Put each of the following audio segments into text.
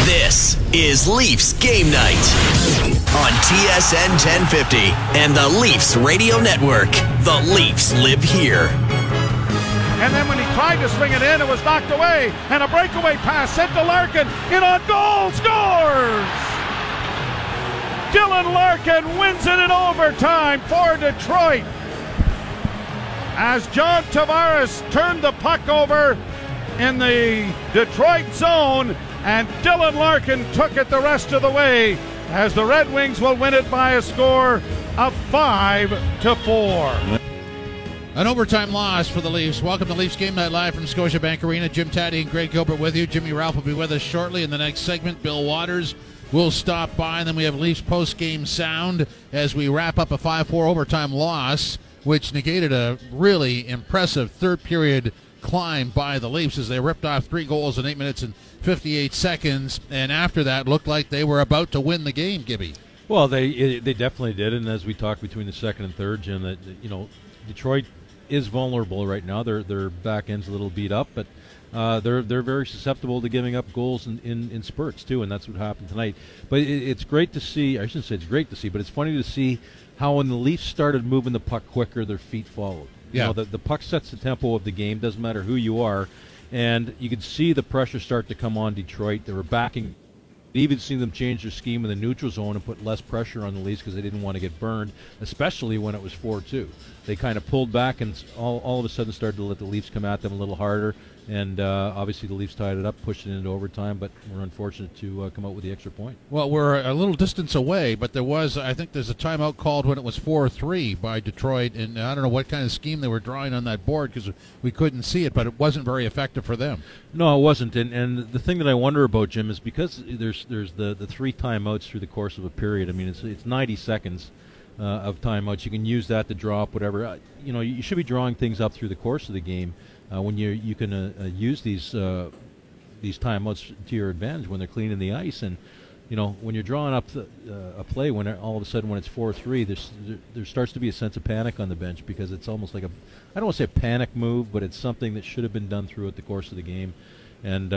This is Leafs Game Night on TSN 1050 and the Leafs Radio Network. The Leafs live here. And then when he tried to swing it in, it was knocked away. And a breakaway pass sent to Larkin. In on goal, scores! Dylan Larkin wins it in overtime for Detroit. As John Tavares turned the puck over in the Detroit zone, and Dylan Larkin took it the rest of the way, as the Red Wings will win it by a score of 5-4. An overtime loss for the Leafs. Welcome to Leafs Game Night live from Scotiabank Arena. Jim Taddy and Greg Gilbert with you. Jimmy Ralph will be with us shortly. In the next segment, Bill Waters will stop by. And then we have Leafs post-game sound as we wrap up a 5-4 overtime loss, which negated a really impressive third-period climb by the Leafs as they ripped off 3 goals in 8 minutes and 58 seconds. And after that, looked like they were about to win the game, Gibby. Well, they definitely did. And as we talked between the second and third, Jim, that Detroit is vulnerable right now. Their back end's a little beat up, but they're very susceptible to giving up goals in spurts too, and that's what happened tonight. But it's great to see. I shouldn't say it's great to see, but it's funny to see how when the Leafs started moving the puck quicker, their feet followed. Yeah. The puck sets the tempo of the game. Doesn't matter who you are, and you could see the pressure start to come on Detroit. They were backing. Even seen them change their scheme in the neutral zone and put less pressure on the Leafs because they didn't want to get burned, especially when it was 4-2. They kind of pulled back and all of a sudden started to let the Leafs come at them a little harder. And obviously the Leafs tied it up, pushed it into overtime, but we're unfortunate to come out with the extra point. Well, we're a little distance away, but I think there's a timeout called when it was 4-3 by Detroit, and I don't know what kind of scheme they were drawing on that board because we couldn't see it, but it wasn't very effective for them. No, it wasn't, and the thing that I wonder about, Jim, is because there's the 3 timeouts through the course of a period. I mean, it's 90 seconds of timeouts. You can use that to draw up whatever. You should be drawing things up through the course of the game. When you can use these timeouts to your advantage when they're cleaning the ice, and when you're drawing up a play, when all of a sudden when it's 4-3, there starts to be a sense of panic on the bench because it's almost like I don't want to say a panic move, but it's something that should have been done throughout the course of the game. And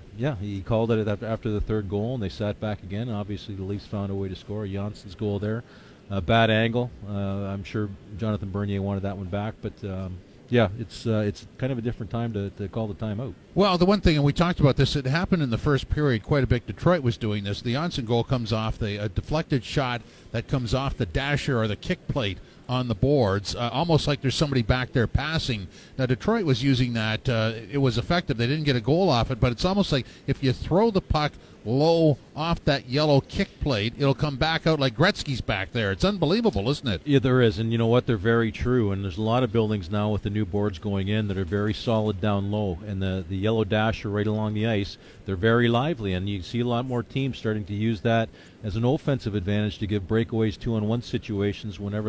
he called it after the third goal, and they sat back again. Obviously, the Leafs found a way to score. Janssen's goal there, bad angle. I'm sure Jonathan Bernier wanted that one back, but. Yeah, it's kind of a different time to call the timeout. Well, the one thing, and we talked about this, it happened in the first period quite a bit. Detroit was doing this. The Janssen goal comes off a deflected shot that comes off the dasher or the kick plate on the boards, almost like there's somebody back there passing. Now, Detroit was using that. It was effective. They didn't get a goal off it, but it's almost like if you throw the puck low off that yellow kick plate, it'll come back out like Gretzky's back there. It's unbelievable, isn't it? Yeah, there is, and you know what? They're very true, and there's a lot of buildings now with the new boards going in that are very solid down low, and the yellow dasher right along the ice, they're very lively, and you see a lot more teams starting to use that as an offensive advantage to give breakaways 2-on-1 situations whenever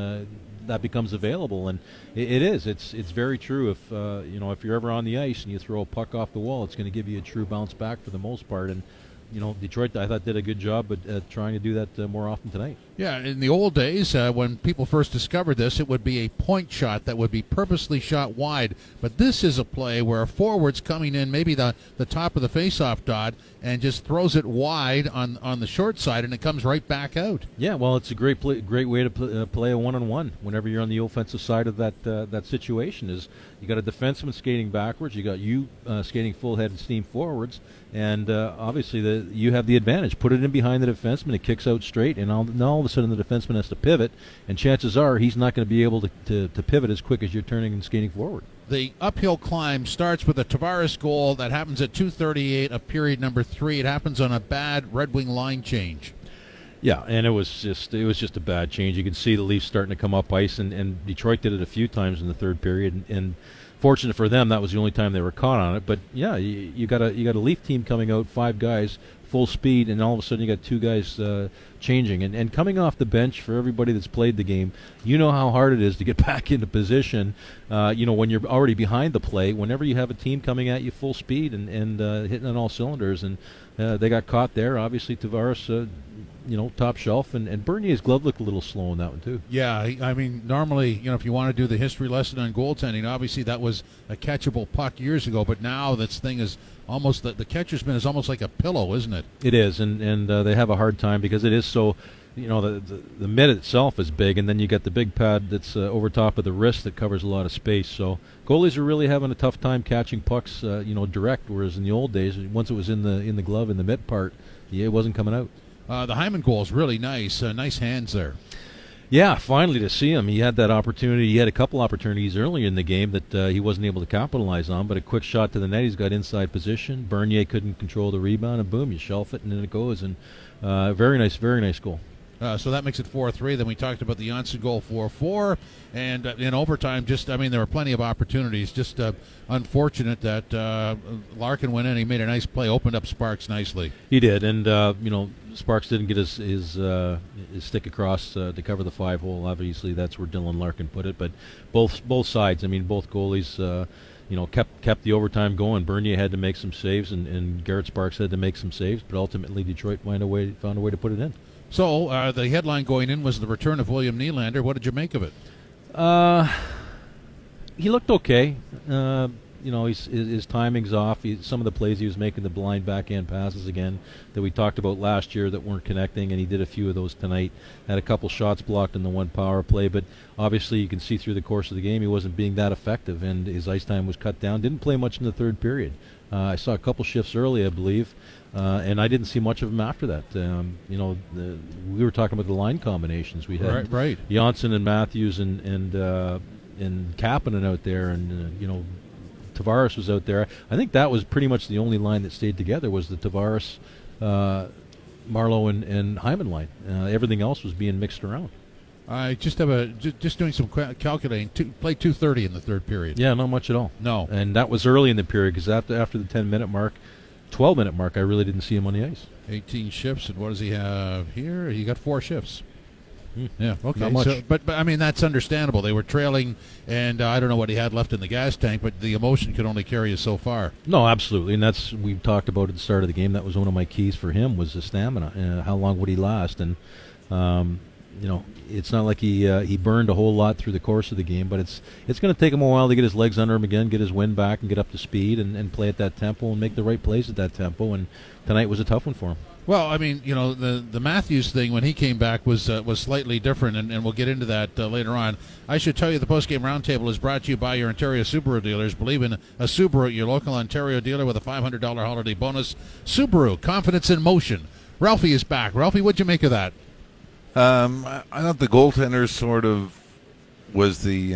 that becomes available, and it's very true. If you're ever on the ice and you throw a puck off the wall, it's going to give you a true bounce back for the most part. And Detroit, I thought, did a good job at trying to do that more often tonight. Yeah, in the old days, when people first discovered this, it would be a point shot that would be purposely shot wide. But this is a play where a forward's coming in, maybe the top of the faceoff dot, and just throws it wide on the short side, and it comes right back out. Yeah, well, it's a great way to play a one-on-one whenever you're on the offensive side of that situation. Is you got a defenseman skating backwards, you got you skating full-headed steam forwards, and obviously you have the advantage. Put it in behind the defenseman, it kicks out straight, and all of a sudden the defenseman has to pivot, and chances are he's not going to be able to pivot as quick as you're turning and skating forward. The uphill climb starts with a Tavares goal that happens at 2:38 of period number 3. It happens on a bad Red Wing line change. Yeah, and it was just a bad change. You could see the Leafs starting to come up ice, and Detroit did it a few times in the third period, and fortunate for them, that was the only time they were caught on it. But yeah, you got a Leaf team coming out, 5 guys, full speed, and all of a sudden you got 2 guys changing. And coming off the bench, for everybody that's played the game, you know how hard it is to get back into position, when you're already behind the play, whenever you have a team coming at you full speed and hitting on all cylinders. And they got caught there. Obviously, Tavares, top shelf, and Bernier's glove looked a little slow in that one too. Yeah, I mean, normally, if you want to do the history lesson on goaltending, obviously that was a catchable puck years ago, but now this thing is almost the catcher's mitt is almost like a pillow, isn't it? It is, and they have a hard time because it is so. The mitt itself is big, and then you got the big pad that's over top of the wrist that covers a lot of space. So goalies are really having a tough time catching pucks, direct. Whereas in the old days, once it was in the glove, in the mitt part, it wasn't coming out. The Hyman goal is really nice. Nice hands there. Yeah, finally to see him. He had that opportunity. He had a couple opportunities earlier in the game that he wasn't able to capitalize on, but a quick shot to the net. He's got inside position. Bernier couldn't control the rebound, and boom, you shelf it, and then it goes. And very nice goal. So that makes it 4-3. Then we talked about the Janssen goal, 4-4. And in overtime, there were plenty of opportunities. Just unfortunate that Larkin went in. He made a nice play, opened up Sparks nicely. He did, and Sparks didn't get his stick across to cover the 5-hole. Obviously, that's where Dylan Larkin put it. But both sides, both goalies, kept the overtime going. Bernier had to make some saves, and Garrett Sparks had to make some saves. But ultimately, Detroit found a way to put it in. So the headline going in was the return of William Nylander. What did you make of it? He looked okay. His timing's off. Some of the plays he was making, the blind backhand passes again that we talked about last year that weren't connecting, and he did a few of those tonight. Had a couple shots blocked in the one power play, but obviously you can see through the course of the game he wasn't being that effective, and his ice time was cut down. Didn't play much in the third period. I saw a couple shifts early, I believe, and I didn't see much of him after that. We were talking about the line combinations. We had Janssen and Matthews and Kapanen out there, and Tavares was out there. I think that was pretty much the only line that stayed together was the Tavares, Marleau, and Hyman line. Everything else was being mixed around. I just doing some calculating. Played 2:30 in the third period. Yeah, not much at all. No, and that was early in the period because after the 10-minute mark, 12-minute mark, I really didn't see him on the ice. 18 shifts, and what does he have here? He got 4 shifts. Yeah, okay. Not much. So, but that's understandable. They were trailing, and I don't know what he had left in the gas tank, but the emotion could only carry you so far. No, absolutely, and we talked about at the start of the game. That was one of my keys for him was the stamina. How long would he last? And it's not like he burned a whole lot through the course of the game, but it's going to take him a while to get his legs under him again, get his wind back, and get up to speed and play at that tempo and make the right plays at that tempo. And tonight was a tough one for him. Well, the Matthews thing when he came back was slightly different, and we'll get into that later on. I should tell you the postgame roundtable is brought to you by your Ontario Subaru dealers. Believe in a Subaru at your local Ontario dealer with a $500 holiday bonus. Subaru, confidence in motion. Ralphie is back. Ralphie, what'd you make of that? I thought the goaltender sort of was the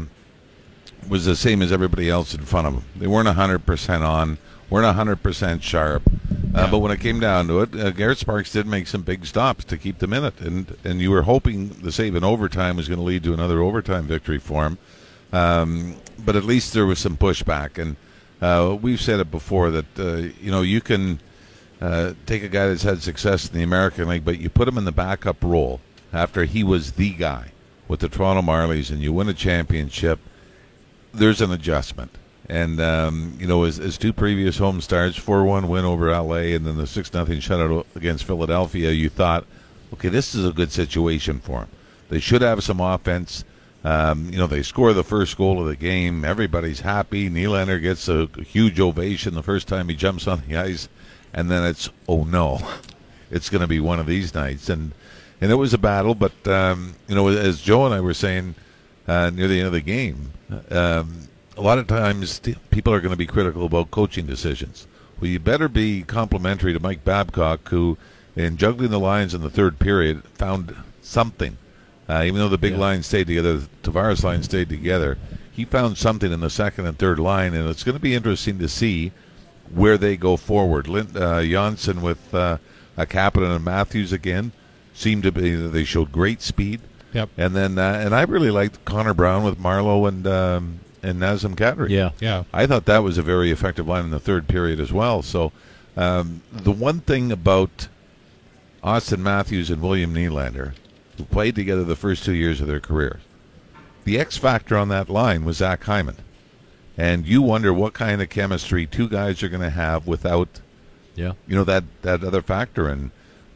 same as everybody else in front of them. They weren't 100% on, weren't 100% sharp. But when it came down to it, Garrett Sparks did make some big stops to keep them in it, and you were hoping the save in overtime was going to lead to another overtime victory for him. But at least there was some pushback, and we've said it before that you can. Take a guy that's had success in the American League, but you put him in the backup role after he was the guy with the Toronto Marlies, and you win a championship, there's an adjustment. And, as 2 previous home starts, 4-1 win over L.A., and then the 6-0 shutout against Philadelphia, you thought, okay, this is a good situation for him. They should have some offense. They score the first goal of the game. Everybody's happy. Nylander gets a huge ovation the first time he jumps on the ice. And then it's, oh no, it's going to be one of these nights. And it was a battle, but, as Joe and I were saying near the end of the game, a lot of times people are going to be critical about coaching decisions. Well, you better be complimentary to Mike Babcock, who, in juggling the lines in the third period, found something. Even though the big line stayed together, the Tavares line stayed together, he found something in the second and third line, and it's going to be interesting to see where they go forward. Janssen with Kapanen and Matthews again seemed to be, they showed great speed. Yep. And then and I really liked Connor Brown with Marleau and Nazem Kadri. Yeah. I thought that was a very effective line in the third period as well. So the one thing about Auston Matthews and William Nylander, who played together the first 2 years of their careers, the X factor on that line was Zach Hyman. And you wonder what kind of chemistry 2 guys are going to have without, that other factor. And,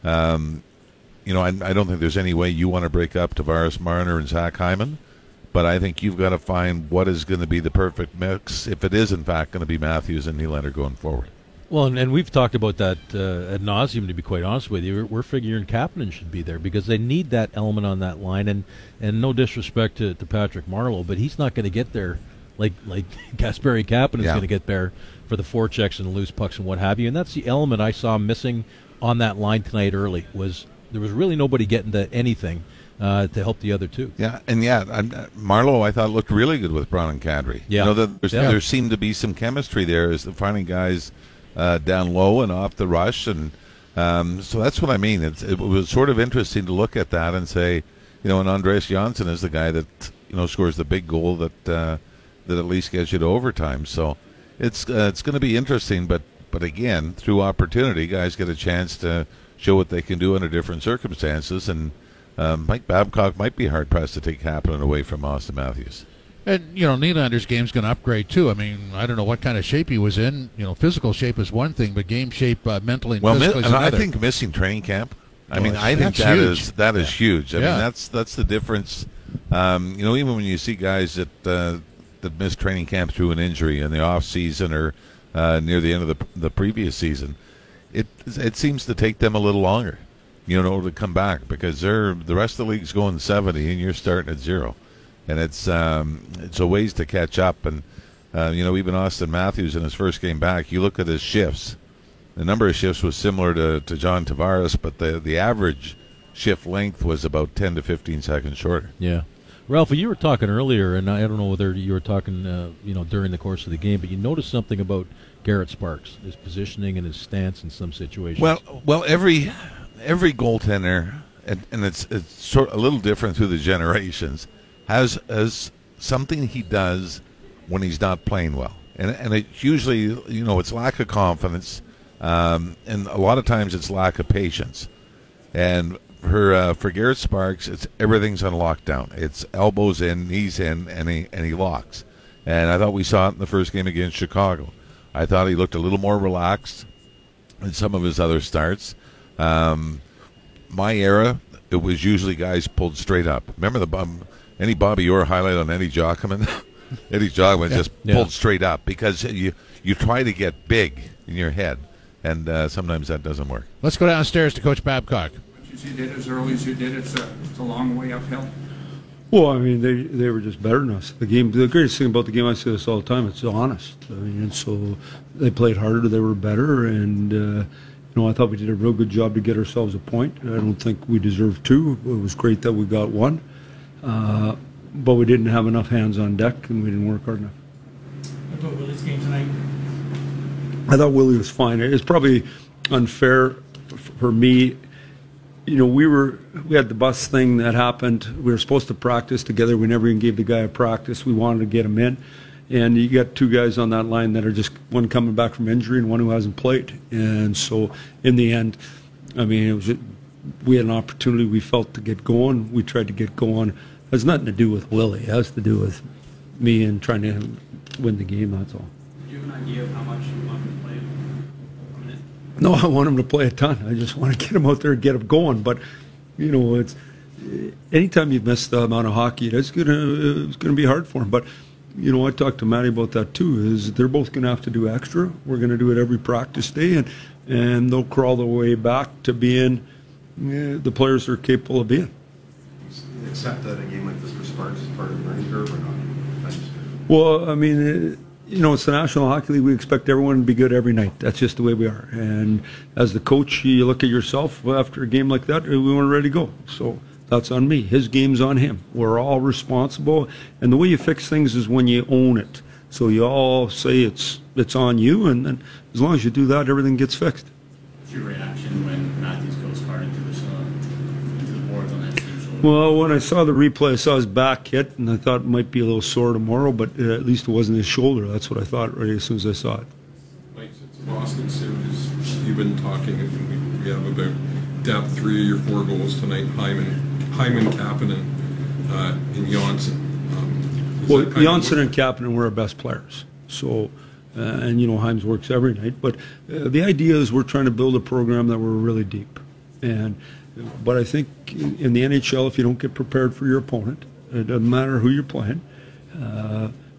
I don't think there's any way you want to break up Tavares Marner and Zach Hyman. But I think you've got to find what is going to be the perfect mix, if it is, in fact, going to be Matthews and Nylander going forward. Well, and we've talked about that ad nauseum, to be quite honest with you. We're figuring Kapanen should be there because they need that element on that line. And no disrespect to Patrick Marleau, but he's not going to get there like Kasperi Kapanen is going to get there for the forechecks and loose pucks and what have you. And that's the element I saw missing on that line tonight early. There was really nobody getting to anything to help the other two. Yeah, and Marleau, I thought, looked really good with Brown and Kadri. Yeah. There seemed to be some chemistry there as finding guys down low and off the rush, and so that's what I mean. It was sort of interesting to look at that and say, and Andreas Johnsson is the guy that scores the big goal that at least gets you to overtime. So it's going to be interesting, but again, through opportunity, guys get a chance to show what they can do under different circumstances, and Mike Babcock might be hard pressed to take Kapanen away from Austin Matthews. And, Nylander's game's going to upgrade, too. I mean, I don't know what kind of shape he was in. Physical shape is one thing, but game shape mentally and physically is another. I think missing training camp, I think huge. that is huge. I mean, that's the difference. Even when you see guys that miss training camp through an injury in the off season or near the end of the previous season, it seems to take them a little longer, to come back because the rest of the league's going 70 and you're starting at 0. And it's a ways to catch up. And, even Austin Matthews in his first game back, you look at his shifts. The number of shifts was similar to John Tavares, but the average shift length was about 10 to 15 seconds shorter. Yeah. Ralph, you were talking earlier, and I don't know whether you were talking, during the course of the game, but you noticed something about Garrett Sparks, his positioning and his stance in some situations. Well, every goaltender, and it's sort of a little different through the generations, has something he does when he's not playing well, and it usually it's lack of confidence, and a lot of times it's lack of patience. And for Garrett Sparks, it's everything's on lockdown. It's elbows in, knees in, and he locks. And I thought we saw it in the first game against Chicago. I thought he looked a little more relaxed than some of his other starts. My era, it was usually guys pulled straight up. Remember any Bobby Orr highlight on Eddie Jockman? Eddie Jockman just pulled straight up because you try to get big in your head, and sometimes that doesn't work. Let's go downstairs to Coach Babcock. You did as early as you did. It's a long way uphill. Well, I mean, they were just better than us. The greatest thing about the game, I say this all the time, it's honest. I mean, and so they played harder, they were better, and I thought we did a real good job to get ourselves a point. I don't think we deserved 2. It was great that we got 1. But we didn't have enough hands on deck, and we didn't work hard enough. What about Willie's game tonight? I thought Willie was fine. It's probably unfair for me. We had the bus thing that happened. We were supposed to practice together. We never even gave the guy a practice. We wanted to get him in. And you got 2 guys on that line that are just one coming back from injury and one who hasn't played. And so in the end, I mean, we had an opportunity we felt to get going. We tried to get going. It has nothing to do with Willie. It has to do with me and trying to win the game, that's all. Do you have an idea of how much you want him to play? No, I want him to play a ton. I just want to get him out there and get him going. But, it's anytime you've missed the amount of hockey, it's gonna be hard for him. But, I talked to Matty about that too, is they're both going to have to do extra. We're going to do it every practice day, and they'll crawl their way back to being the players they're capable of being. Accept that a game like this for Sparks is part of the learning curve or not? Well, I mean, it's the National Hockey League. We expect everyone to be good every night. That's just the way we are. And as the coach, you look at yourself after a game like that, we weren't ready to go. So that's on me. His game's on him. We're all responsible. And the way you fix things is when you own it. So you all say it's on you, and then as long as you do that, everything gets fixed. What's your reaction when Matthews goes hard into the boards on that team shoulder? Well, when I saw the replay, I saw his back hit, and I thought it might be a little sore tomorrow, but at least it wasn't his shoulder. That's what I thought right as soon as I saw it. Mike, it's a Boston series. You've been talking, and we have about depth 3 or 4 goals tonight. Hyman, Kapanen, and Johnsson. Well, Johnsson and Kapanen were our best players. So, and Hymes works every night. But the idea is we're trying to build a program that we're really deep. But I think in the NHL, if you don't get prepared for your opponent, it doesn't matter who you're playing,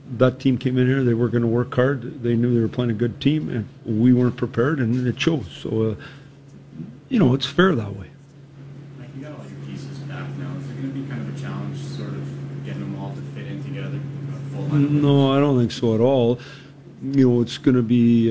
that team came in here, they were going to work hard. They knew they were playing a good team, and we weren't prepared, and it shows. So, it's fair that way. Mike, you got all your pieces back now. Is it going to be kind of a challenge, sort of getting them all to fit in together? No, I don't think so at all. It's going to be.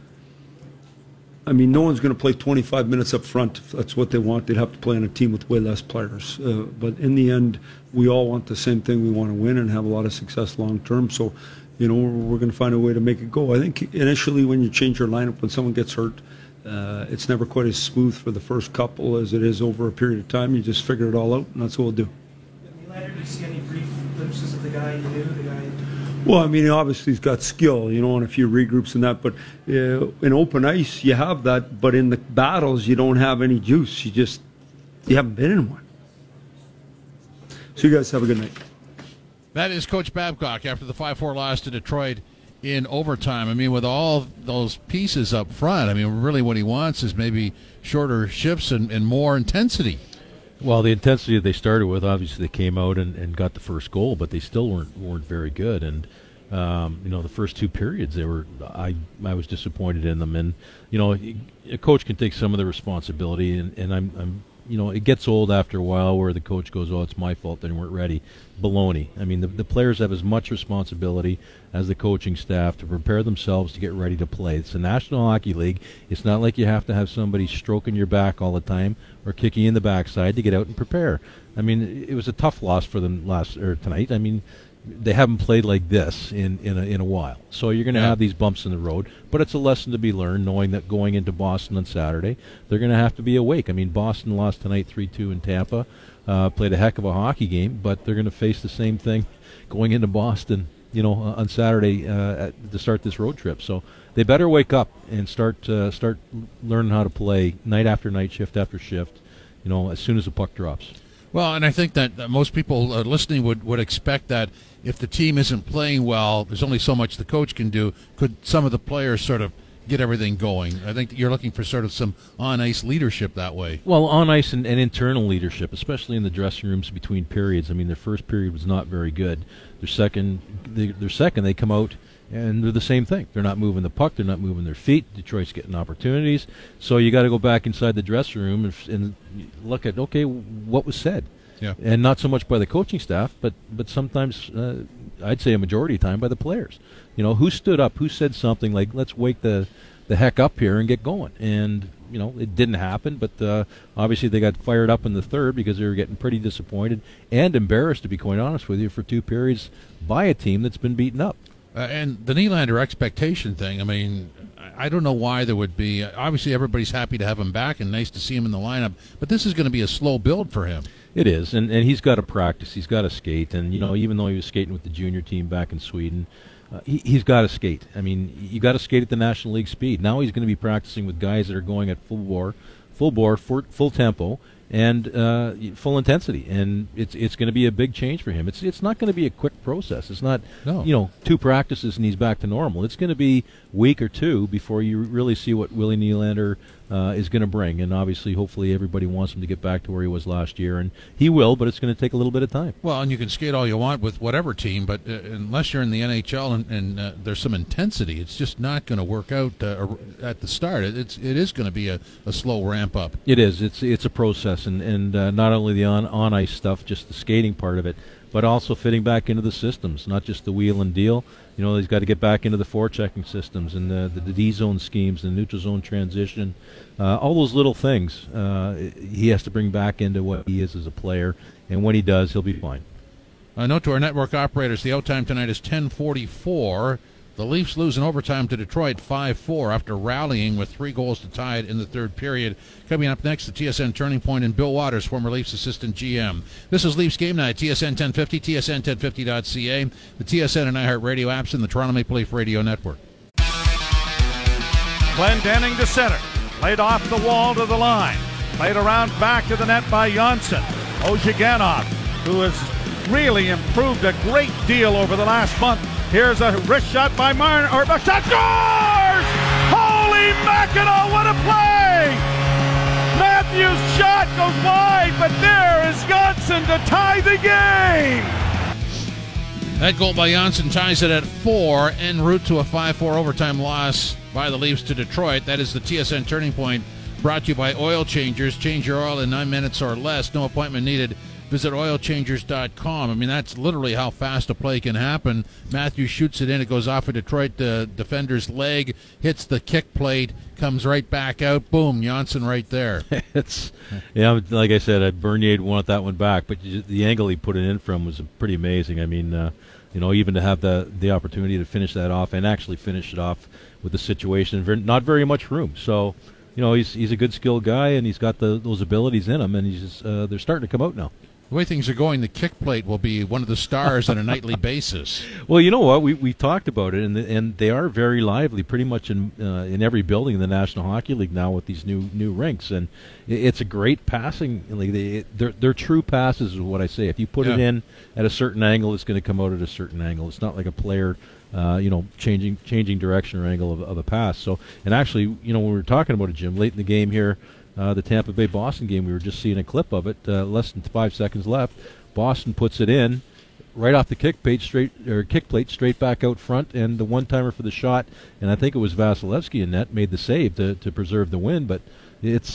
No one's going to play 25 minutes up front. If that's what they want, they'd have to play on a team with way less players. But in the end, we all want the same thing. We want to win and have a lot of success long term. So, we're going to find a way to make it go. I think initially when you change your lineup, when someone gets hurt, it's never quite as smooth for the first couple as it is over a period of time. You just figure it all out, and that's what we'll do. Nylander, do you see any brief glimpses of the guy you knew, Well, obviously he's got skill, on a few regroups and that, but in open ice you have that, but in the battles you don't have any juice. You haven't been in one. So you guys have a good night. That is Coach Babcock after the 5-4 loss to Detroit in overtime. With all those pieces up front, really what he wants is maybe shorter shifts and more intensity. Well, the intensity they started with, obviously they came out and got the first goal, but they still weren't very good. And the first two periods, I was disappointed in them. And a coach can take some of the responsibility, and I'm it gets old after a while where the coach goes, "Oh, it's my fault they weren't ready." Baloney. The players have as much responsibility as the coaching staff to prepare themselves to get ready to play. It's the National Hockey League. It's not like you have to have somebody stroking your back all the time or kicking you in the backside to get out and prepare. It was a tough loss for them tonight. They haven't played like this in a while. So you're going to have these bumps in the road, but it's a lesson to be learned, knowing that going into Boston on Saturday, they're going to have to be awake. Boston lost tonight 3-2 in Tampa, played a heck of a hockey game, but they're going to face the same thing going into Boston, on Saturday to start this road trip. So they better wake up and start learning how to play night after night, shift after shift, as soon as the puck drops. Well, and I think that most people listening would expect that if the team isn't playing well, there's only so much the coach can do. Could some of the players sort of get everything going? I think that you're looking for sort of some on-ice leadership that way. Well, on-ice and internal leadership, especially in the dressing rooms between periods. Their first period was not very good. Their second, they come out and they're the same thing. They're not moving the puck. They're not moving their feet. Detroit's getting opportunities. So you got to go back inside the dressing room and look at, okay, what was said. Yeah. And not so much by the coaching staff, but sometimes, I'd say a majority of the time, by the players. Who stood up, who said something like, let's wake the heck up here and get going. And, it didn't happen, but obviously they got fired up in the third because they were getting pretty disappointed and embarrassed, to be quite honest with you, for two periods by a team that's been beaten up. And the Nylander expectation thing, I don't know why there would be. Obviously, everybody's happy to have him back and nice to see him in the lineup, but this is going to be a slow build for him. It is, and he's got to practice. He's got to skate, and, even though he was skating with the junior team back in Sweden, he's got to skate. You got to skate at the National League speed. Now he's going to be practicing with guys that are going at full bore, full tempo, and full intensity, and it's going to be a big change for him. It's not going to be a quick process. It's not two practices and he's back to normal. It's going to be a week or two before you really see what Willie Nylander is going to bring, and obviously, hopefully, everybody wants him to get back to where he was last year, and he will. But it's going to take a little bit of time. Well, and you can skate all you want with whatever team, but unless you're in the NHL and there's some intensity, it's just not going to work out at the start. It is going to be a slow ramp up. It is. It's a process, and not only the on ice stuff, just the skating part of it, but also fitting back into the systems, not just the wheel and deal. He's got to get back into the forechecking systems and the D-zone schemes, the neutral zone transition, all those little things he has to bring back into what he is as a player, and when he does, he'll be fine. Note to our network operators, the out time tonight is 10:44. The Leafs lose in overtime to Detroit 5-4 after rallying with 3 goals to tie it in the third period. Coming up next, the TSN Turning Point and Bill Waters, former Leafs assistant GM. This is Leafs Game Night, TSN 1050, TSN1050.ca, the TSN and iHeartRadio apps, and the Toronto Maple Leaf Radio Network. Glendening to center. Played off the wall to the line. Played around back to the net by Janssen. Ozhiganov, who has really improved a great deal over the last month. Here's a wrist shot by Marner. Or a shot scores! Holy mackerel, what a play! Matthews' shot goes wide, but there is Janssen to tie the game! That goal by Janssen ties it at 4, en route to a 5-4 overtime loss by the Leafs to Detroit. That is the TSN Turning Point, brought to you by Oil Changers. Change your oil in 9 minutes or less. No appointment needed. Visit oilchangers.com. I mean, that's literally how fast a play can happen. Matthews shoots it in. It goes off a Detroit defender's leg, hits the kick plate, comes right back out. Boom, Janssen right there. Like I said, Bernier wanted that one back, but the angle he put it in from was pretty amazing. I mean, even to have the opportunity to finish that off and actually finish it off with the situation, not very much room. So, he's a good skilled guy, and he's got those abilities in him, and they're starting to come out now. The way things are going, the kick plate will be one of the stars on a nightly basis. Well, you know what? We talked about it, and they are very lively, pretty much in every building in the National Hockey League now with these new rinks, and it's a great passing league. They're true passes, is what I say. If you put it in at a certain angle, it's going to come out at a certain angle. It's not like a player, changing direction or angle of a pass. So, and actually, when we were talking about it, Jim, late in the game here. The Tampa Bay Boston game, we were just seeing a clip of it. Less than 5 seconds left. Boston puts it in right off the kick plate, straight back out front, and the one-timer for the shot. And I think it was Vasilevsky in net made the save to preserve the win. But it's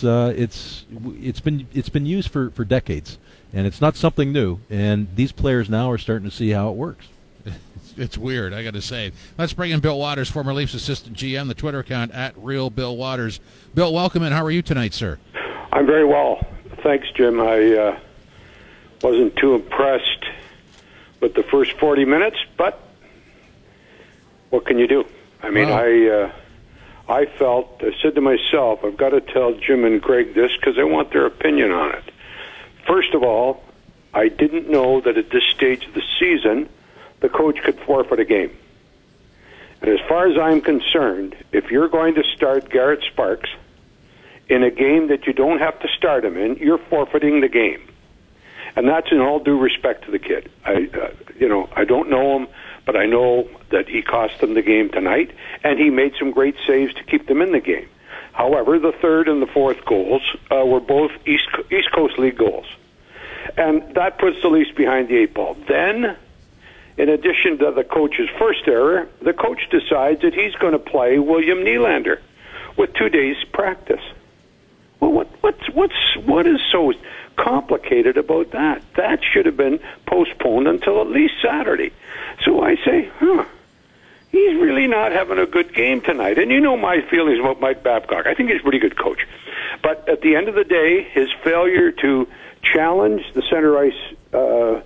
been used for decades, and it's not something new. And these players now are starting to see how it works. It's weird, I got to say. Let's bring in Bill Waters, former Leafs assistant GM, the Twitter account at @RealBillWaters. Bill, welcome in. How are you tonight, sir? I'm very well. Thanks, Jim. I wasn't too impressed with the first 40 minutes, but what can you do? I mean, I said to myself, I've got to tell Jim and Greg this because I want their opinion on it. First of all, I didn't know that at this stage of the season, the coach could forfeit a game. And as far as I'm concerned, if you're going to start Garrett Sparks in a game that you don't have to start him in, you're forfeiting the game. And that's in all due respect to the kid. I don't know him, but I know that he cost them the game tonight, and he made some great saves to keep them in the game. However, the third and the fourth goals were both East Coast League goals. And that puts the Leafs behind the 8 ball. Then, in addition to the coach's first error, the coach decides that he's going to play William Nylander with 2 days practice. Well, what is so complicated about that? That should have been postponed until at least Saturday. So I say, he's really not having a good game tonight. And you know my feelings about Mike Babcock. I think he's a pretty good coach. But at the end of the day, his failure to challenge the center ice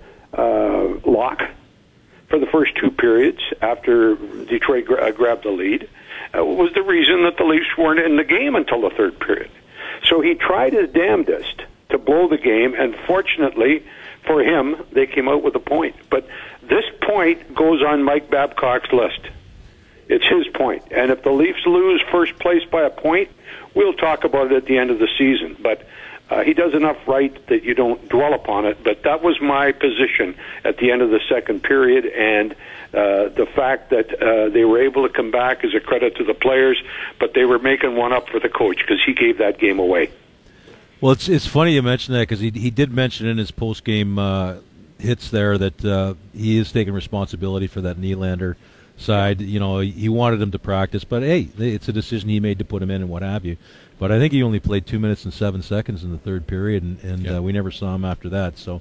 lock for the first 2 periods after Detroit grabbed the lead was the reason that the Leafs weren't in the game until the 3rd period. So he tried his damnedest to blow the game, and fortunately for him, they came out with a point. But this point goes on Mike Babcock's list. It's his point. And if the Leafs lose first place by a point, we'll talk about it at the end of the season. But he does enough right that you don't dwell upon it. But that was my position at the end of the 2nd period, and the fact that they were able to come back is a credit to the players, but they were making one up for the coach because he gave that game away. Well, it's funny you mention that because he did mention in his post-game hits there that he is taking responsibility for that Nylander side. He wanted him to practice, but hey, it's a decision he made to put him in and what have you. But I think he only played 2 minutes and 7 seconds in the 3rd period, and we never saw him after that. So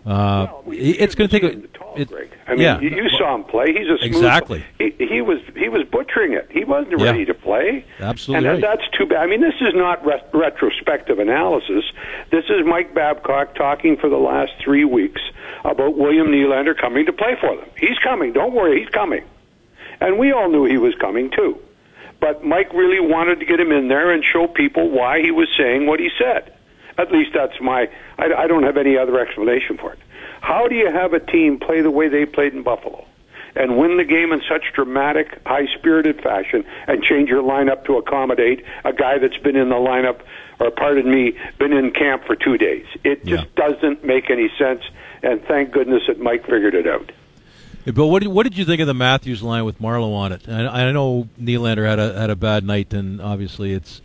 it's going to take a. Greg. I mean, you saw him play. He's a smooth. Exactly. He was butchering it. He wasn't ready to play. Absolutely. And that's too bad. I mean, this is not retrospective analysis. This is Mike Babcock talking for the last 3 weeks about William Nylander coming to play for them. He's coming. Don't worry, he's coming. And we all knew he was coming too. But Mike really wanted to get him in there and show people why he was saying what he said. At least that's I don't have any other explanation for it. How do you have a team play the way they played in Buffalo and win the game in such dramatic, high-spirited fashion and change your lineup to accommodate a guy that's been in the lineup, or pardon me, been in camp for 2 days? It just doesn't make any sense, and thank goodness that Mike figured it out. But what did you think of the Matthews line with Marleau on it? I know Nylander had a bad night, and obviously it's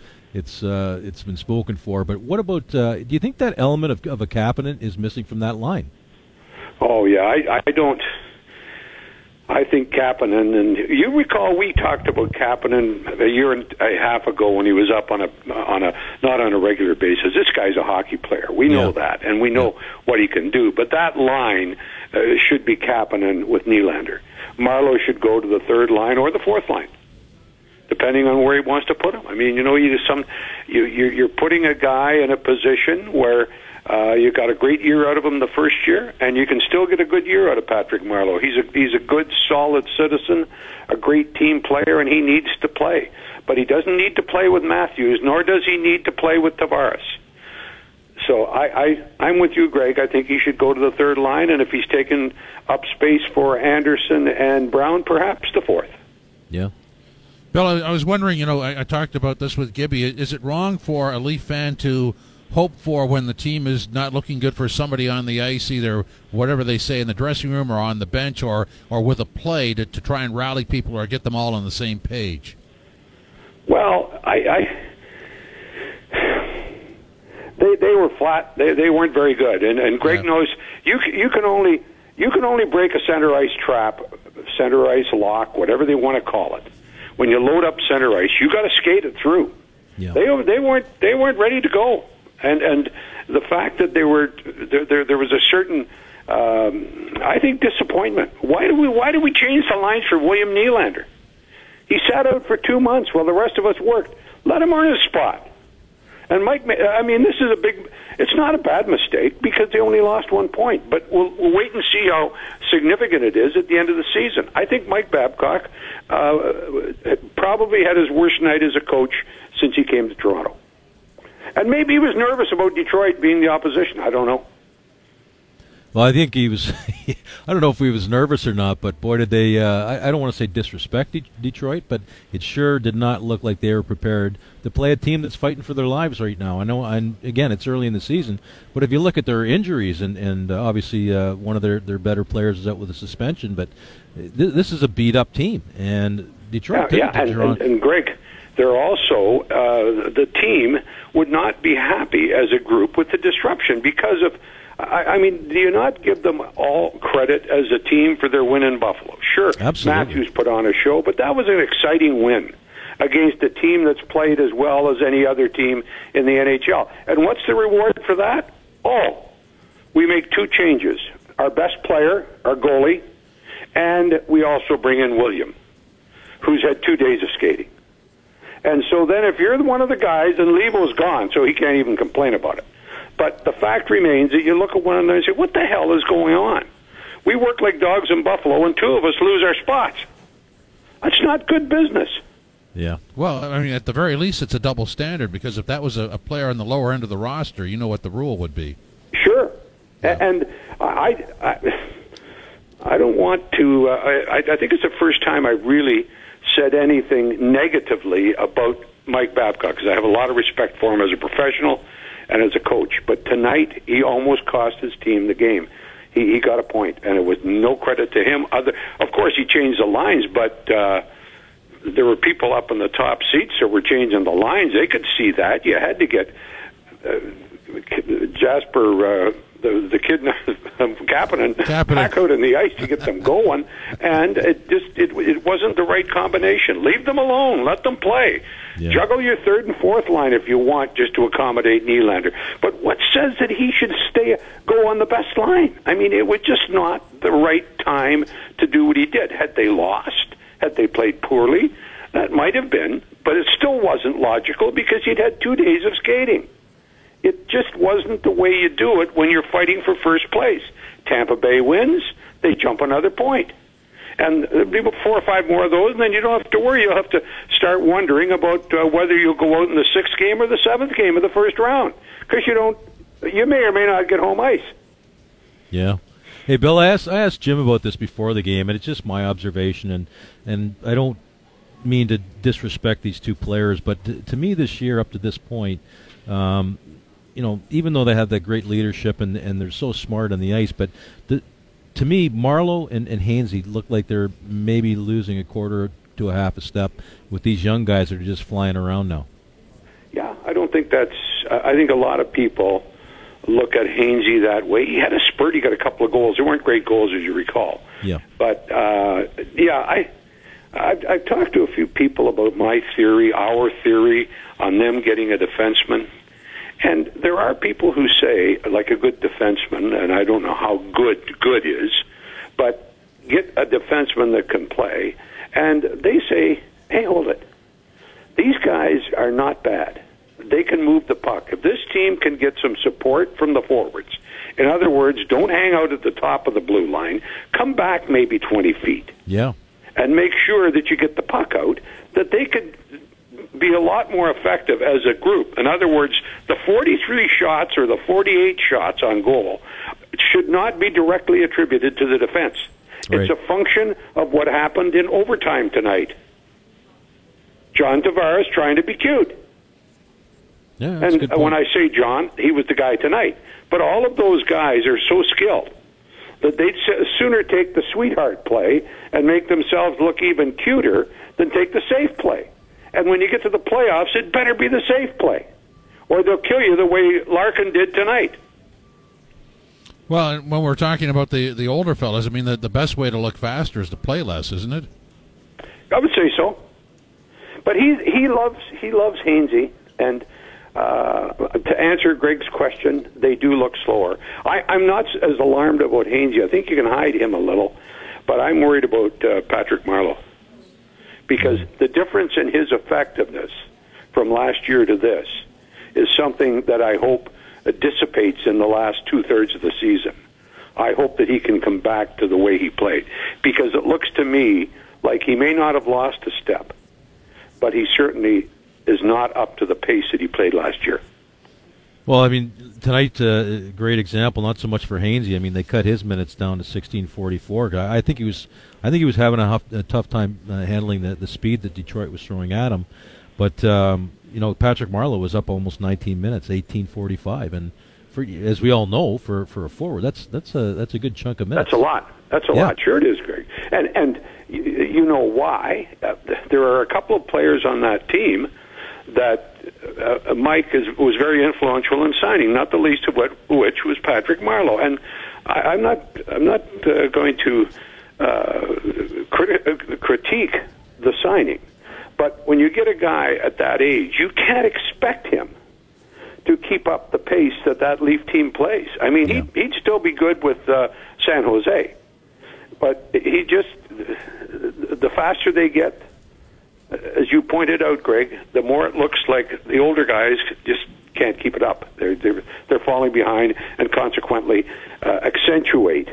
been spoken for. But what about? Do you think that element of a Kapanen is missing from that line? Oh yeah, I don't. I think Kapanen, and you recall we talked about Kapanen a year and a half ago when he was up on a not on a regular basis. This guy's a hockey player. We know that, and we know what he can do. But that line should be Kapanen with Nylander. Marleau should go to the third line or the fourth line, depending on where he wants to put him. I mean, you're putting a guy in a position where you got a great year out of him the first year, and you can still get a good year out of Patrick Marleau. He's a good, solid citizen, a great team player, and he needs to play. But he doesn't need to play with Matthews, nor does he need to play with Tavares. So I'm with you, Greg. I think he should go to the third line, and if he's taken up space for Anderson and Brown, perhaps the fourth. Yeah. Bill, I was wondering, I talked about this with Gibby. Is it wrong for a Leaf fan to hope for when the team is not looking good for somebody on the ice, either whatever they say in the dressing room or on the bench or with a play to try and rally people or get them all on the same page? Well, they were flat. They weren't very good, and Greg knows you can only break a center ice trap, center ice lock, whatever they want to call it. When you load up center ice, you got to skate it through. Yeah. They weren't ready to go. And the fact that there was a certain, I think, disappointment. Why do we change the lines for William Nylander? He sat out for 2 months while the rest of us worked. Let him earn his spot. And Mike, I mean, this is it's not a bad mistake because they only lost 1 point. But we'll wait and see how significant it is at the end of the season. I think Mike Babcock probably had his worst night as a coach since he came to Toronto. And maybe he was nervous about Detroit being the opposition. I don't know. Well, I think he was. I don't know if he was nervous or not, but boy, did they. I don't want to say disrespect Detroit, but it sure did not look like they were prepared to play a team that's fighting for their lives right now. I know, and again, it's early in the season, but if you look at their injuries, and obviously one of their better players is out with a suspension, but this is a beat-up team, and Detroit. And Greg, they're also the team would not be happy as a group with the disruption because of. I mean, do you not give them all credit as a team for their win in Buffalo? Sure, absolutely. Matthews put on a show, but that was an exciting win against a team that's played as well as any other team in the NHL. And what's the reward for that? Oh, we make 2 changes. Our best player, our goalie, and we also bring in William, who's had 2 days of skating. And so then if you're one of the guys, and Levo's gone, so he can't even complain about it. But the fact remains that you look at one another and say, what the hell is going on? We work like dogs in Buffalo, and 2 of us lose our spots. That's not good business. Yeah. Well, I mean, at the very least, it's a double standard, because if that was a player on the lower end of the roster, you know what the rule would be. Sure. Yeah. And I don't want to... I think it's the first time I really said anything negatively about Mike Babcock, because I have a lot of respect for him as a professional and as a coach. But tonight, he almost cost his team the game. He got a point, and it was no credit to him. Of course, he changed the lines, but there were people up in the top seats that were changing the lines. They could see that. You had to get Jasper, the kid, Kapanen back out in the ice to get them going, and it wasn't the right combination. Leave them alone. Let them play. Yeah. Juggle your third and fourth line if you want, just to accommodate Nylander. But what says that he should go on the best line? I mean, it was just not the right time to do what he did. Had they lost, had they played poorly, that might have been, but it still wasn't logical because he'd had 2 days of skating. It just wasn't the way you do it when you're fighting for first place. Tampa Bay wins, they jump another point. And there'll be 4 or 5 more of those, and then you don't have to worry. You'll have to start wondering about whether you'll go out in the 6th game or the 7th game of the first round, because you may or may not get home ice. Yeah. Hey, Bill, I asked Jim about this before the game, and it's just my observation, and I don't mean to disrespect these 2 players, but to me this year, up to this point, even though they have that great leadership and they're so smart on the ice, but to me, Marleau and Hainsey look like they're maybe losing a quarter to a half a step with these young guys that are just flying around now. Yeah, I don't think that's... I think a lot of people look at Hainsey that way. He had a spurt. He got a couple of goals. They weren't great goals, as you recall. Yeah. But, I've talked to a few people about my theory, our theory, on them getting a defenseman. And there are people who say, like a good defenseman, and I don't know how good is, but get a defenseman that can play. And they say, hey, hold it. These guys are not bad. They can move the puck. If this team can get some support from the forwards, in other words, don't hang out at the top of the blue line, come back maybe 20 feet. Yeah. And make sure that you get the puck out, that they could be a lot more effective as a group. In other words, the 43 shots or the 48 shots on goal should not be directly attributed to the defense. Right. It's a function of what happened in overtime tonight. John Tavares trying to be cute. Yeah, that's a good point. When I say John, he was the guy tonight. But all of those guys are so skilled that they'd sooner take the sweetheart play and make themselves look even cuter than take the safe play. And when you get to the playoffs, it better be the safe play, or they'll kill you the way Larkin did tonight. Well, when we're talking about the older fellas, I mean, the best way to look faster is to play less, isn't it? I would say so. But he loves Hainsey, and to answer Greg's question, they do look slower. I'm not as alarmed about Hainsey. I think you can hide him a little, but I'm worried about Patrick Marleau, because the difference in his effectiveness from last year to this is something that I hope dissipates in the last two-thirds of the season. I hope that he can come back to the way he played, because it looks to me like he may not have lost a step, but he certainly is not up to the pace that he played last year. Well, I mean, tonight, great example. Not so much for Hainsey. I mean, they cut his minutes down to 16:44. I think he was having a tough time handling the speed that Detroit was throwing at him. But Patrick Marleau was up almost 19 minutes, 18:45, and as we all know, for a forward, that's a good chunk of minutes. That's a lot. That's a lot. Sure, it is, Greg. And you know why? There are a couple of players on that team that Mike was very influential in signing, not the least of which was Patrick Marleau. And I'm not going to critique the signing, but when you get a guy at that age, you can't expect him to keep up the pace that Leaf team plays. I mean, he'd still be good with San Jose, but he just, the faster they get, as you pointed out, Greg, the more it looks like the older guys just can't keep it up. They're falling behind, and consequently exacerbate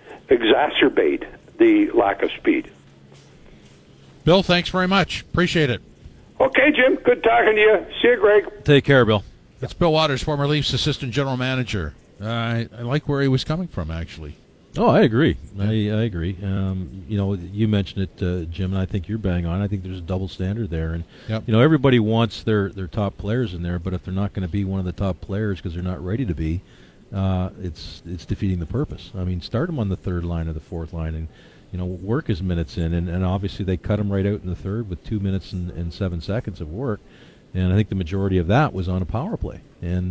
the lack of speed. Bill, thanks very much. Appreciate it. Okay, Jim. Good talking to you. See you, Greg. Take care, Bill. It's Bill Waters, former Leafs assistant general manager. I like where he was coming from, actually. Oh, I agree. I agree. You mentioned it, Jim, and I think you're bang on. I think there's a double standard there, and everybody wants their top players in there, but if they're not going to be one of the top players because they're not ready to be, it's defeating the purpose. I mean, start them on the third line or the fourth line, and work his minutes in, and obviously they cut him right out in the third with 2 minutes and 7 seconds of work, and I think the majority of that was on a power play, and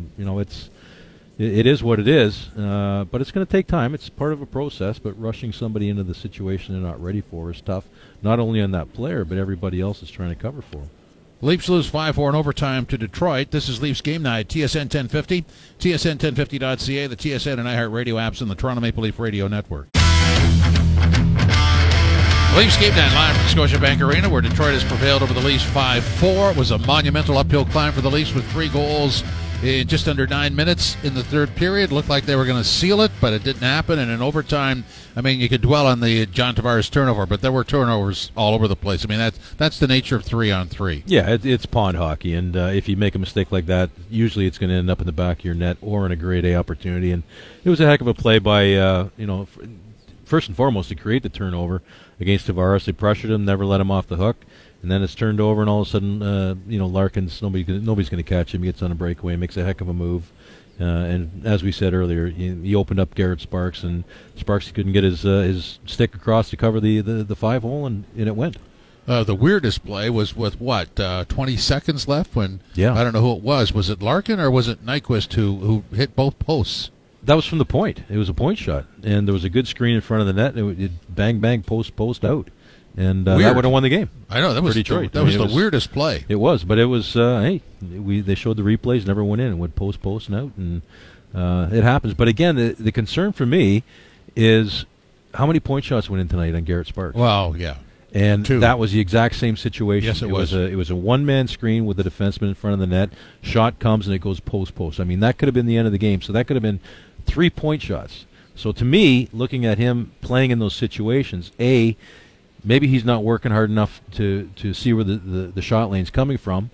It is what it is, but it's going to take time. It's part of a process, but rushing somebody into the situation they're not ready for is tough, not only on that player, but everybody else is trying to cover for them. Leafs lose 5-4 in overtime to Detroit. This is Leafs Game Night, TSN 1050, TSN1050.ca, the TSN and iHeartRadio apps, and the Toronto Maple Leaf Radio Network. Leafs Game Night live from Scotiabank Arena, where Detroit has prevailed over the Leafs 5-4. It was a monumental uphill climb for the Leafs with 3 goals in just under 9 minutes in the third period. Looked like they were going to seal it, but it didn't happen. And in overtime, I mean, you could dwell on the John Tavares turnover, but there were turnovers all over the place. I mean, that's the nature of 3-on-3. Yeah, it's pond hockey, and if you make a mistake like that, usually it's going to end up in the back of your net or in a grade A opportunity. And it was a heck of a play by, first and foremost, to create the turnover against Tavares. They pressured him, never let him off the hook. And then it's turned over, and all of a sudden, Larkin's nobody's going to catch him. He gets on a breakaway, makes a heck of a move. And as we said earlier, he opened up Garrett Sparks, and Sparks couldn't get his stick across to cover the 5-hole, and it went. The weirdest play was with 20 seconds left when Yeah. I don't know who it was. Was it Larkin or was it Nyquist who hit both posts? That was from the point. It was a point shot, and there was a good screen in front of the net. And it bang, bang, post out, and that would have won the game. I know that was for Detroit. That was the weirdest play. It was, but it was. Hey, they showed the replays, never went in, and went post and out, and it happens. But again, the concern for me is how many point shots went in tonight on Garrett Sparks. Well, yeah. And 2. that was the exact same situation. Yes, it was. It was a one-man screen with the defenseman in front of the net. Shot comes and it goes post. I mean, that could have been the end of the game. So that could have been 3 point shots. So to me, looking at him playing in those situations, A, maybe he's not working hard enough to see where the shot lane's coming from.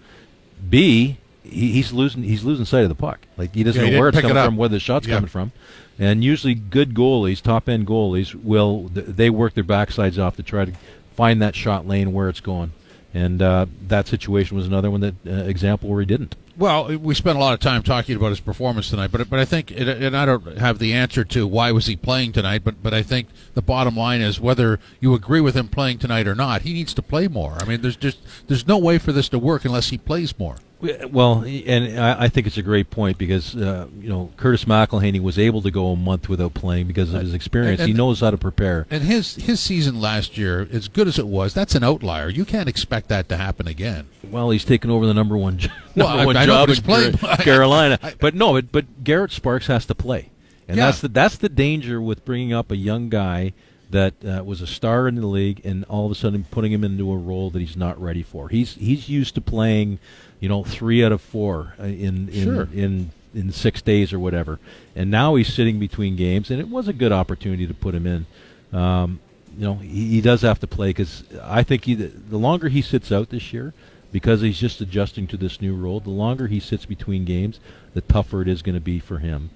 B, he's losing sight of the puck. Like he doesn't know where it's coming from, where the shot's coming from. And usually good goalies, top-end goalies, they work their backsides off to try to find that shot lane where it's going. And that situation was another one that example where he didn't. Well, we spent a lot of time talking about his performance tonight, but I think, and I don't have the answer to why was he playing tonight, but I think the bottom line is whether you agree with him playing tonight or not, he needs to play more. I mean, there's no way for this to work unless he plays more. Well, and I think it's a great point because Curtis McElhaney was able to go a month without playing because of his experience. He knows how to prepare. And his season last year, as good as it was, that's an outlier. You can't expect that to happen again. Well, he's taken over the number one job in Carolina. But Garrett Sparks has to play, and that's the danger with bringing up a young guy that was a star in the league, and all of a sudden putting him into a role that he's not ready for. He's used to playing, 3 out of 4 in 6 days or whatever, and now he's sitting between games, and it was a good opportunity to put him in. He does have to play because I think the longer he sits out this year, because he's just adjusting to this new role, the longer he sits between games, the tougher it is going to be for him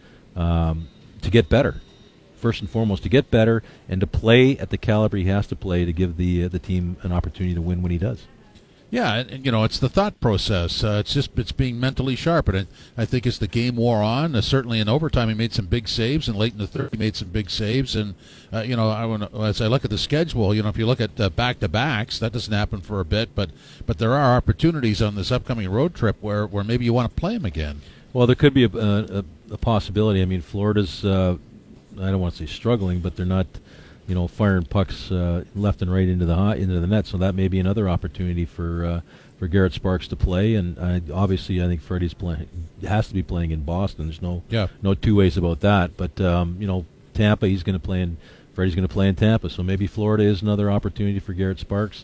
to get better. First and foremost, to get better and to play at the caliber he has to play to give the team an opportunity to win when he does. Yeah, and it's the thought process. It's being mentally sharp, and I think as the game wore on, certainly in overtime he made some big saves, and late in the third he made some big saves. And as I look at the schedule, if you look at back-to-backs, that doesn't happen for a bit, but there are opportunities on this upcoming road trip where maybe you want to play him again. Well, there could be a possibility. I mean, Florida's I don't want to say struggling, but they're not, firing pucks left and right into the net. So that may be another opportunity for Garrett Sparks to play. And obviously, I think Freddie's has to be playing in Boston. There's no two ways about that. But Tampa, he's going to play in. Freddie's going to play in Tampa. So maybe Florida is another opportunity for Garrett Sparks.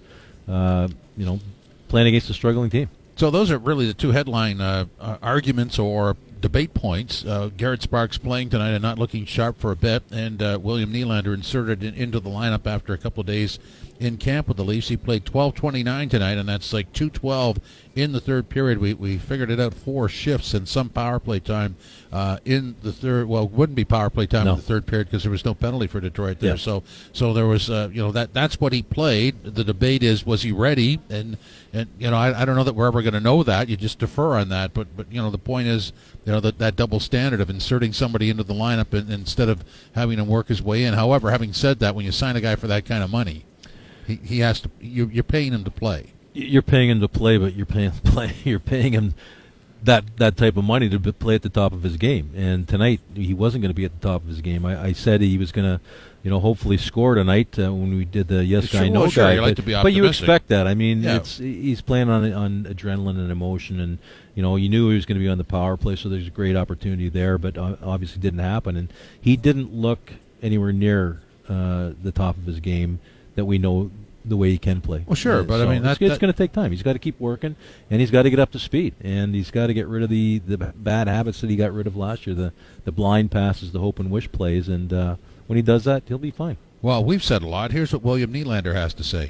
Playing against a struggling team. So those are really the two headline arguments or debate points. Garrett Sparks playing tonight and not looking sharp for a bit, and William Nylander inserted into the lineup after a couple of days in camp with the Leafs. He played 12:29 tonight, and that's like 2:12 in the third period. We figured it out, 4 shifts and some power play time in the third. Well, it wouldn't be power play time in the third period because there was no penalty for Detroit there. Yeah. So there was that's what he played. The debate is, was he ready? And I don't know that we're ever going to know that. You just defer on that. But the point is, that double standard of inserting somebody into the lineup instead of having him work his way in. However, having said that, when you sign a guy for that kind of money, he has to. You're paying him to play. You're paying him to play, but you're paying him that type of money to play at the top of his game. And tonight he wasn't going to be at the top of his game. I said he was going to, hopefully score tonight when we did the yes guy no guy. But you expect that. I mean, he's playing on adrenaline and emotion, and you knew he was going to be on the power play, so there's a great opportunity there. But obviously didn't happen, and he didn't look anywhere near the top of his game that we know the way he can play. Well, sure, but so I mean, it's going to take time. He's got to keep working, and he's got to get up to speed, and he's got to get rid of the bad habits that he got rid of last year, the blind passes, the hope and wish plays, and when he does that, he'll be fine. Well, we've said a lot. Here's what William Nylander has to say.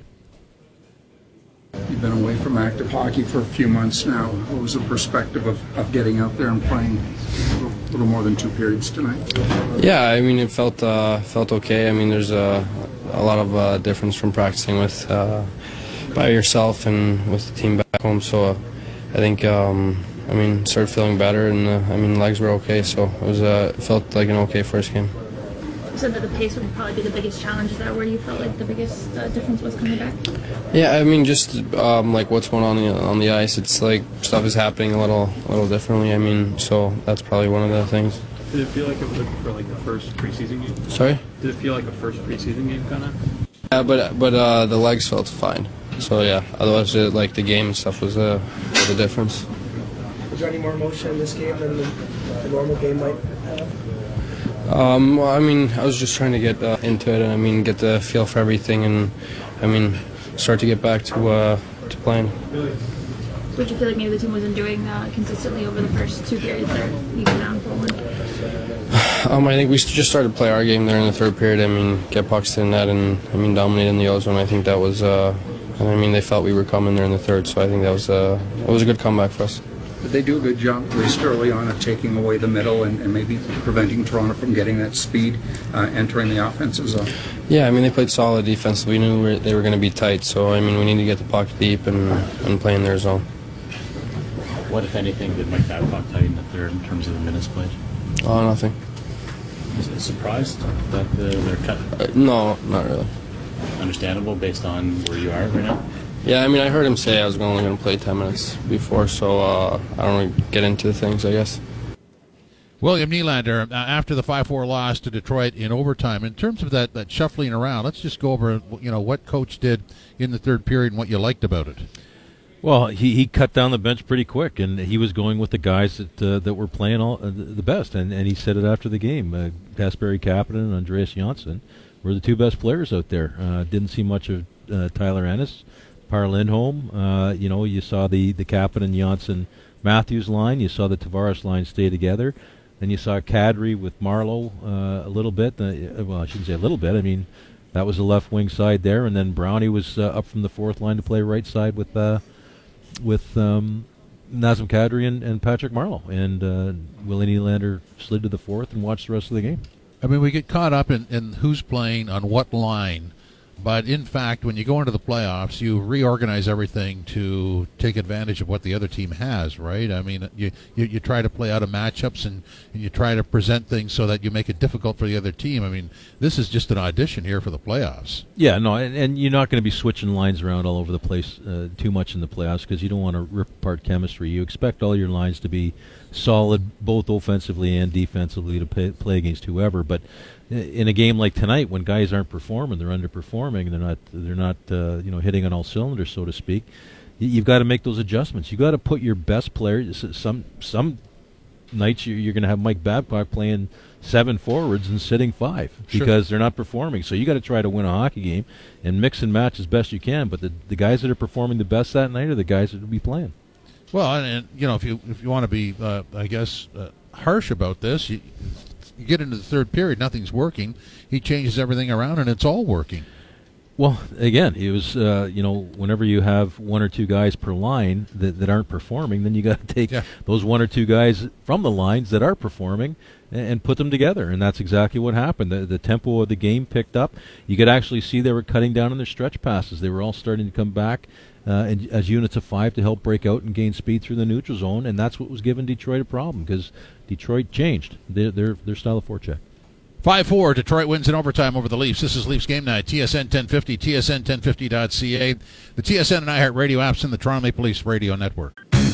You've been away from active hockey for a few months now. What was the perspective of getting out there and playing a little more than 2 periods tonight? Yeah, I mean, it felt okay. I mean, there's a lot of difference from practicing with by yourself and with the team back home. So I think started feeling better, and legs were okay. So it felt like an okay first game. said that the pace would probably be the biggest challenge. Is that where you felt like the biggest difference was coming back? Yeah, I mean, just like what's going on the ice. It's like stuff is happening a little differently. I mean, so that's probably one of the things. Did it feel like it was for like the first preseason game? Sorry? Did it feel like a first preseason game kind of? Yeah, but the legs felt fine. So yeah, otherwise like the game and stuff was the difference. Was there any more emotion in this game than the normal game might have? Well, I mean, I was just trying to get into it, and I mean, get the feel for everything, and I mean, start to get back to playing. Would you feel like maybe the team wasn't doing consistently over the first 2 periods there, even down 4-1? I think we just started to play our game there in the third period. I mean, get pucks to the net, and I mean, dominate in the ozone. I think that was, and I mean, they felt we were coming there in the third, so I think that was a good comeback for us. Did they do a good job, at least early on, of taking away the middle and maybe preventing Toronto from getting that speed entering the offensive zone? Yeah, I mean, they played solid defense. We knew they were going to be tight, so I mean, we need to get the puck deep and play in their zone. What, if anything, did Mike Babcock tell you in the third in terms of the minutes played? Oh, nothing. Is it surprised that they're cut? No, not really. Understandable based on where you are right now? Yeah, I mean, I heard him say I was only going to play 10 minutes before, so I don't really get into things, I guess. William Nylander, after the 5-4 loss to Detroit in overtime, in terms of that shuffling around, let's just go over what Coach did in the third period and what you liked about it. Well, he cut down the bench pretty quick, and he was going with the guys that were playing the best, and he said it after the game. Kasperi Kapanen and Andreas Johnsson were the 2 best players out there. Didn't see much of Tyler Ennis. Par Lindholm, you saw the Kapanen, Johnsson, Matthews line. You saw the Tavares line stay together. Then you saw Kadri with Marleau a little bit. Well, I shouldn't say a little bit. I mean, that was the left wing side there. And then Brownie was up from the fourth line to play right side with Nazem Kadri and Patrick Marleau. And Willie Nylander slid to the fourth and watched the rest of the game. I mean, we get caught up in who's playing on what line. But in fact, when you go into the playoffs, you reorganize everything to take advantage of what the other team has, right? I mean, you try to play out of matchups and you try to present things so that you make it difficult for the other team. I mean, this is just an audition here for the playoffs. Yeah, no, and you're not going to be switching lines around all over the place too much in the playoffs because you don't want to rip apart chemistry. You expect all your lines to be solid, both offensively and defensively, to play against whoever. But in a game like tonight, when guys aren't performing, they're underperforming, they're not hitting on all cylinders, so to speak. You've got to make those adjustments. You've got to put your best players. Some nights you're going to have Mike Babcock playing 7 forwards and sitting 5 because they're not performing. So you got to try to win a hockey game and mix and match as best you can. But the guys that are performing the best that night are the guys that will be playing. Well, and if you want to be, harsh about this, you get into the third period, nothing's working. He changes everything around, and it's all working. Well, again, it was whenever you have 1 or 2 guys per line that aren't performing, then you got to take those 1 or 2 guys from the lines that are performing and put them together, and that's exactly what happened. The tempo of the game picked up. You could actually see they were cutting down on their stretch passes. They were all starting to come back as units of 5 to help break out and gain speed through the neutral zone, and that's what was giving Detroit a problem because Detroit changed their style of forecheck. 5-4, Detroit wins in overtime over the Leafs. This is Leafs Game Night, TSN 1050, TSN1050.ca, the TSN and iHeartRadio apps, and the Toronto Maple Leafs Radio Network.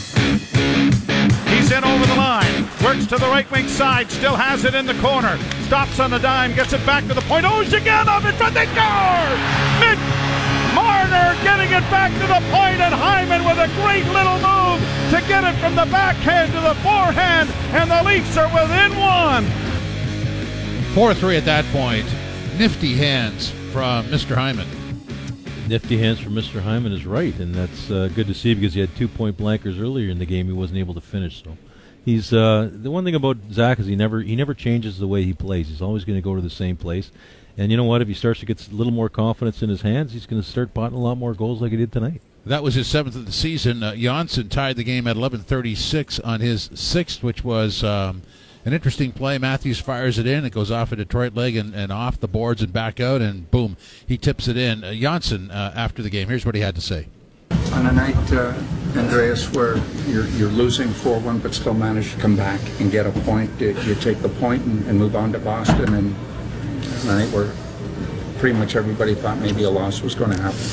He's in over the line, works to the right wing side, still has it in the corner, stops on the dime, gets it back to the point. Oh, Zhiganov in front, they score! Marner getting it back to the point, and Hyman with a great little move to get it from the backhand to the forehand, and the Leafs are within 1. 4-3 at that point. Nifty hands from Mr. Hyman. Nifty hands from Mr. Hyman is right, and that's good to see because he had 2 point blankers earlier in the game. He wasn't able to finish. So he's the one thing about Zach is he never changes the way he plays. He's always going to go to the same place. And you know what? If he starts to get a little more confidence in his hands, he's going to start potting a lot more goals like he did tonight. That was his 7th of the season. Johnsson tied the game at 11:36 on his 6th, which was an interesting play. Matthews fires it in. It goes off a Detroit leg and off the boards and back out, and boom, he tips it in. Johnsson, after the game, here's what he had to say. On a night, Andreas, where you're losing 4-1 but still manage to come back and get a point, you take the point and move on to Boston and tonight where pretty much everybody thought maybe a loss was going to happen?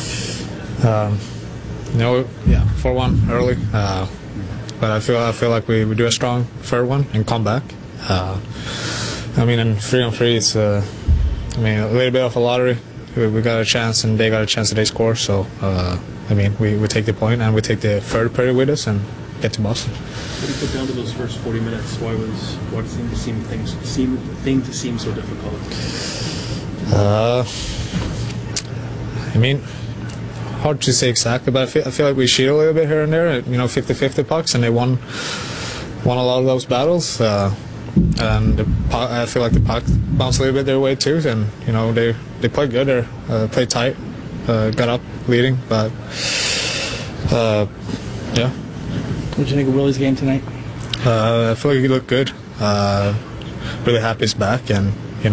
4-1 early. But I feel like we do a strong third one and come back. I mean, in 3-on-3, it's a little bit of a lottery. We got a chance and they got a chance that they score. So we take the point and we take the third period with us and get to Boston. What do you put down to those first 40 minutes? What seemed to seem so difficult? Hard to say exactly, but I feel like we cheated a little bit here and there. 50-50 pucks, and they won a lot of those battles. And I feel like the puck bounced a little bit their way too. And they played good there, played tight, got up leading. But yeah. What did you think of Willie's game tonight? I feel like he looked good. Really happy he's back, and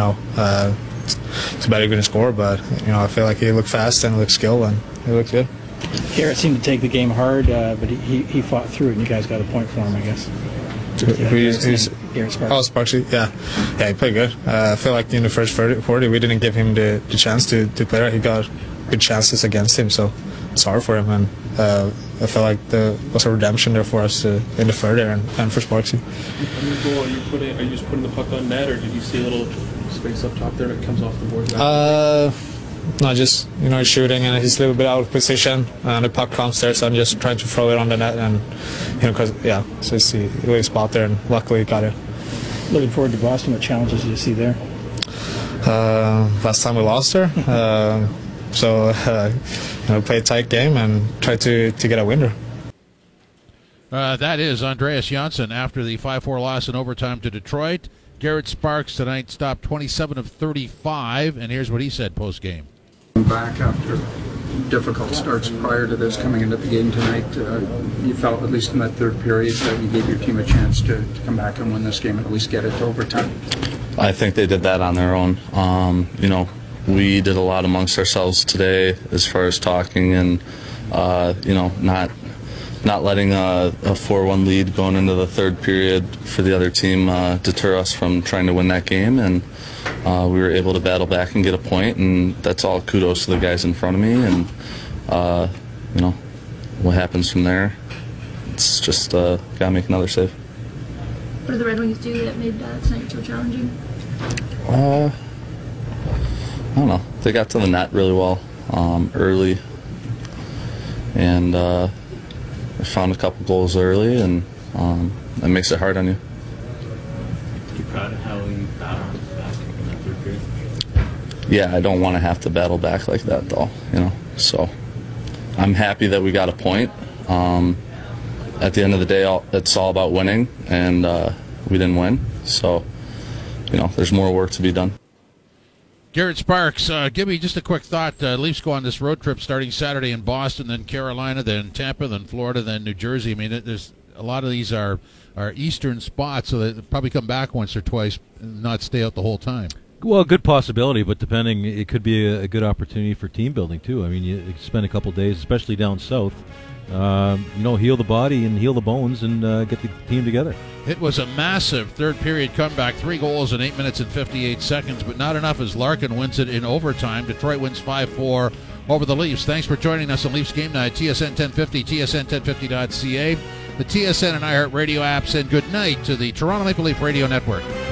it's better going to score. But I feel like he looked fast and looked skilled, and he looked good. Garrett seemed to take the game hard, but he fought through it, and you guys got a point for him, I guess. Garrett Sparks. Sparksy, yeah, he played good. I feel like in the first 40, we didn't give him the chance to play there. He got good chances against him, so it's hard for him. And I felt like there was a redemption there for us in the third there and for Sparksy. On your goal, are you just putting the puck on net, or did you see a little space up top there that comes off the board? No, just shooting, and he's a little bit out of position, and the puck comes there, so I'm just trying to throw it on the net, and so it's a little spot there, and luckily got it. Looking forward to Boston. What challenges did you see there? Last time we lost there, play a tight game and try to get a winner. That is Andreas Johnsson after the 5-4 loss in overtime to Detroit. Garrett Sparks tonight stopped 27 of 35, and here's what he said post-game. Back after difficult starts prior to this, coming into the game tonight, you felt, at least in that third period, that you gave your team a chance to come back and win this game and at least get it to overtime? I think they did that on their own. We did a lot amongst ourselves today as far as talking and, not letting a 4-1 lead going into the third period for the other team deter us from trying to win that game. And we were able to battle back and get a point, and that's all kudos to the guys in front of me. And what happens from there, it's just gotta make another save. What did the Red Wings do that made tonight so challenging? I don't know. They got to the net really well early, and I found a couple goals early, and that makes it hard on you. Are you proud of how you battled back in that third period? Yeah, I don't want to have to battle back like that, though. So I'm happy that we got a point. At the end of the day, it's all about winning, and we didn't win. So there's more work to be done. Garrett Sparks, give me just a quick thought. Leafs go on this road trip starting Saturday in Boston, then Carolina, then Tampa, then Florida, then New Jersey. I mean, there's a lot of these are eastern spots, so they probably come back once or twice and not stay out the whole time. Well, good possibility, but depending, it could be a good opportunity for team building too. I mean, you spend a couple of days, especially down south, heal the body and heal the bones and get the team together. It was a massive third period comeback, 3 goals in 8 minutes and 58 seconds, but not enough as Larkin wins it in overtime. Detroit wins 5-4 over the Leafs. Thanks for joining us on Leafs Game Night, TSN 1050, TSN1050.ca, the TSN and iHeartRadio apps, and good night to the Toronto Maple Leaf Radio Network.